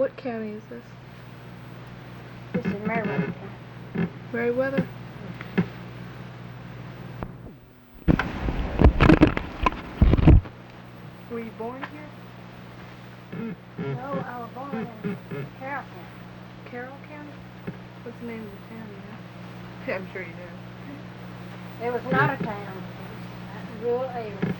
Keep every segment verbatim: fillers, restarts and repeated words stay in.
What county is this? This is Meriwether County. Meriwether? Were you born here? No, I was born in Carroll County. Carroll County? What's the name of the town, you know? I'm sure you do. It was not a town. It was a rural area.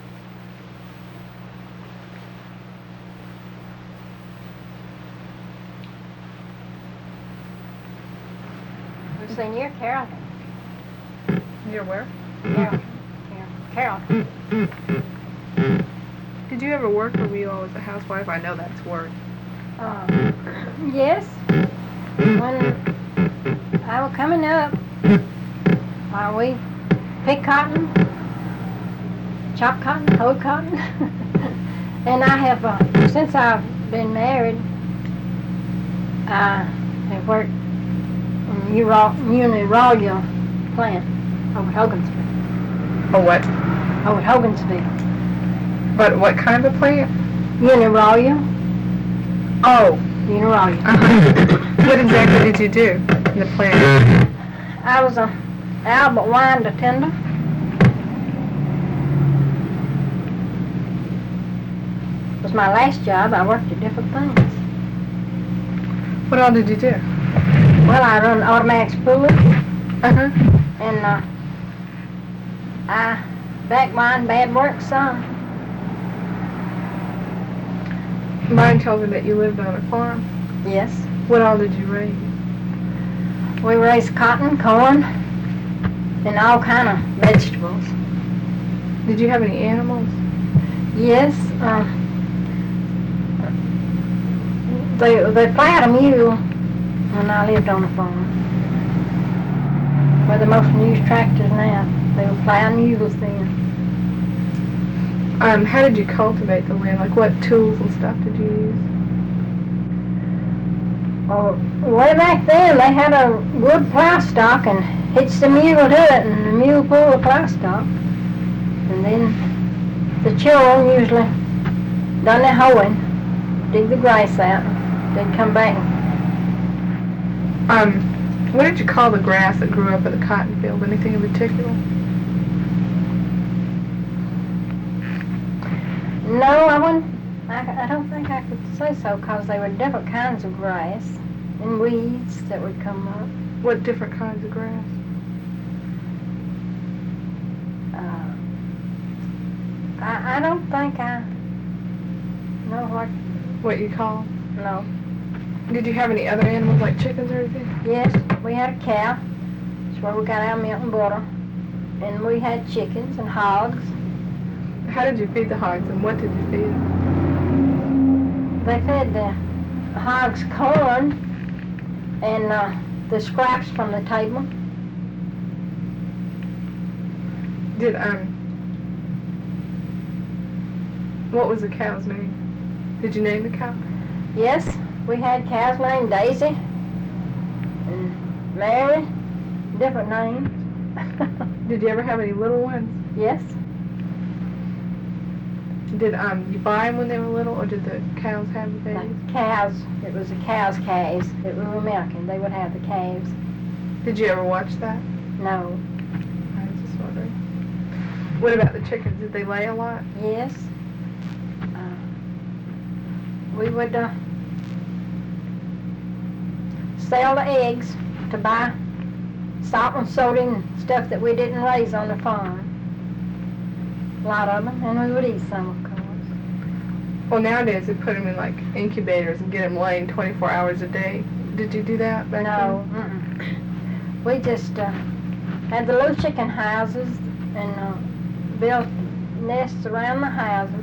It was near Carroll County. Near where? Carroll. Carroll. Carroll. Did you ever work, or were you always a housewife? I know that's work. Um, yes. When I was coming up, while we pick cotton, chop cotton, hoe cotton, and I have, uh, since I've been married, I have worked in Uniroyal plant over at Hogansville. Oh, what? Over at Hogansville. But what kind of plant? Uniroyal. Oh. Uniroyal. Uh-huh. What exactly did you do in the plant? I was a Albert wine attendant. It was my last job. I worked at different things. What all did you do? Well, I run automatic spooler. Uh-huh. And uh, I back wine bad work some. Mine tells me that you lived on a farm. Yes. What all did you raise? We raised cotton, corn, and all kind of vegetables. Did you have any animals? Yes. Uh, they they plowed a mule when I lived on the farm. Where the most used tractors now. They were plowing mules then. Um, how did you cultivate the land? Like, what tools and stuff did you use? Oh, way back then, they had a wood plow stock and hitched the mule to it, and the mule pulled the plow stock. And then the children usually done their hoeing, dig the grass out, then come back. Um, what did you call the grass that grew up in the cotton field? Anything in particular? No, I wouldn't. I, I don't think I could say so, because they were different kinds of grass and weeds that would come up. What different kinds of grass? Uh, I, I don't think I know what. What you call? No. Did you have any other animals like chickens or anything? Yes, we had a cow. That's where we got our milk and butter. And we had chickens and hogs. How did you feed the hogs, and what did you feed them? They fed the hogs corn and uh, the scraps from the table. Did, um, what was the cow's name? Did you name the cow? Yes, we had cows named Daisy and Mary, different names. Did you ever have any little ones? Yes. Did um you buy them when they were little, or did the cows have the babies? The cows, it was the cows' calves that we were milking. They would have the calves. Did you ever watch that? No. I was just wondering. What about the chickens? Did they lay a lot? Yes. Uh, we would uh, sell the eggs to buy salt and soda and stuff that we didn't raise on the farm. A lot of them, and we would eat some, of course. Well, nowadays they put them in like incubators and get them laying twenty-four hours a day. Did you do that back No. then? Mm-mm. We just uh, had the little chicken houses and uh, built nests around the houses.